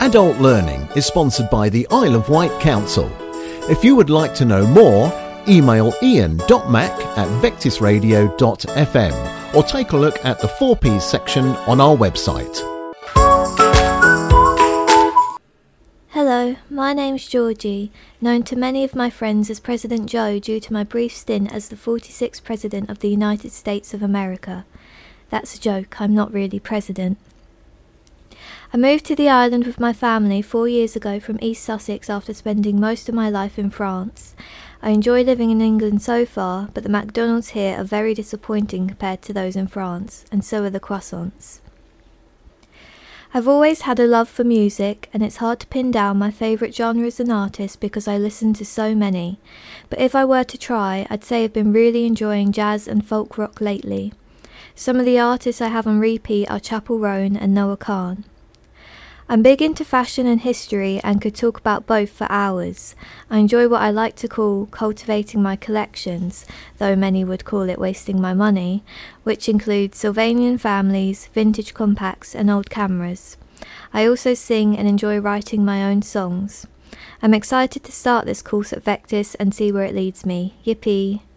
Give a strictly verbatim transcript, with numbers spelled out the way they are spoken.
Adult Learning is sponsored by the Isle of Wight Council. If you would like to know more, email ian dot mac at vectis radio dot f m or take a look at the four Ps section on our website. Hello, my name's Georgie, known to many of my friends as President Joe due to my brief stint as the forty-sixth President of the United States of America. That's a joke, I'm not really President. I moved to the island with my family four years ago from East Sussex after spending most of my life in France. I enjoy living in England so far, but the McDonald's here are very disappointing compared to those in France, and so are the croissants. I've always had a love for music, and it's hard to pin down my favourite genres and artists because I listen to so many. But if I were to try, I'd say I've been really enjoying jazz and folk rock lately. Some of the artists I have on repeat are Chappell Roan and Noah Kahan. I'm big into fashion and history and could talk about both for hours. I enjoy what I like to call cultivating my collections, though many would call it wasting my money, which includes Sylvanian families, vintage compacts and old cameras. I also sing and enjoy writing my own songs. I'm excited to start this course at Vectis and see where it leads me. Yippee!